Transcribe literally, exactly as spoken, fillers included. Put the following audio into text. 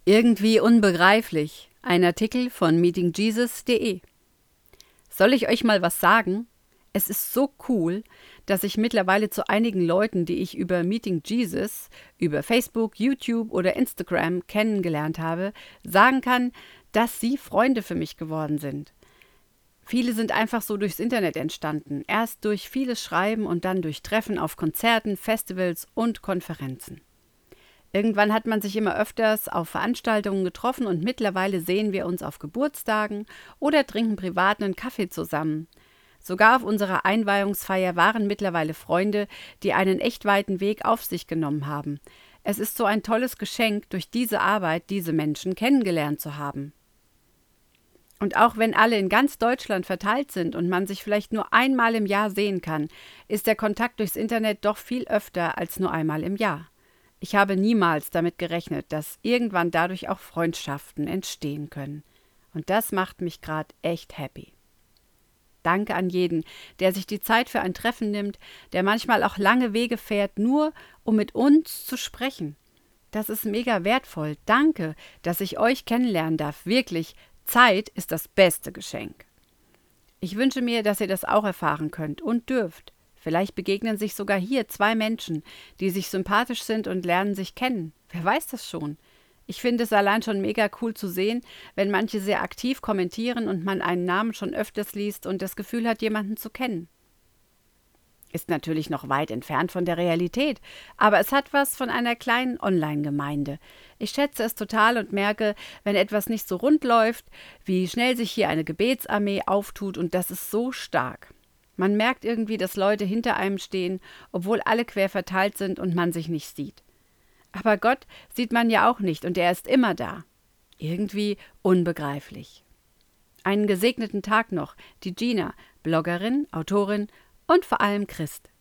Irgendwie unbegreiflich. Ein Artikel von meeting jesus punkt de. Soll ich euch mal was sagen? Es ist so cool, dass ich mittlerweile zu einigen Leuten, die ich über Meeting Jesus, über Facebook, YouTube oder Instagram kennengelernt habe, sagen kann, dass sie Freunde für mich geworden sind. Viele sind einfach so durchs Internet entstanden, erst durch vieles Schreiben und dann durch Treffen auf Konzerten, Festivals und Konferenzen. Irgendwann hat man sich immer öfters auf Veranstaltungen getroffen und mittlerweile sehen wir uns auf Geburtstagen oder trinken privat einen Kaffee zusammen. Sogar auf unserer Einweihungsfeier waren mittlerweile Freunde, die einen echt weiten Weg auf sich genommen haben. Es ist so ein tolles Geschenk, durch diese Arbeit diese Menschen kennengelernt zu haben. Und auch wenn alle in ganz Deutschland verteilt sind und man sich vielleicht nur einmal im Jahr sehen kann, ist der Kontakt durchs Internet doch viel öfter als nur einmal im Jahr. Ich habe niemals damit gerechnet, dass irgendwann dadurch auch Freundschaften entstehen können. Und das macht mich gerade echt happy. Danke an jeden, der sich die Zeit für ein Treffen nimmt, der manchmal auch lange Wege fährt, nur um mit uns zu sprechen. Das ist mega wertvoll. Danke, dass ich euch kennenlernen darf. Wirklich, Zeit ist das beste Geschenk. Ich wünsche mir, dass ihr das auch erfahren könnt und dürft. Vielleicht begegnen sich sogar hier zwei Menschen, die sich sympathisch sind und lernen sich kennen. Wer weiß das schon? Ich finde es allein schon mega cool zu sehen, wenn manche sehr aktiv kommentieren und man einen Namen schon öfters liest und das Gefühl hat, jemanden zu kennen. Ist natürlich noch weit entfernt von der Realität, aber es hat was von einer kleinen Online-Gemeinde. Ich schätze es total und merke, wenn etwas nicht so rund läuft, wie schnell sich hier eine Gebetsarmee auftut und das ist so stark. Man merkt irgendwie, dass Leute hinter einem stehen, obwohl alle quer verteilt sind und man sich nicht sieht. Aber Gott sieht man ja auch nicht und er ist immer da. Irgendwie unbegreiflich. Einen gesegneten Tag noch, die Gina, Bloggerin, Autorin und vor allem Christ.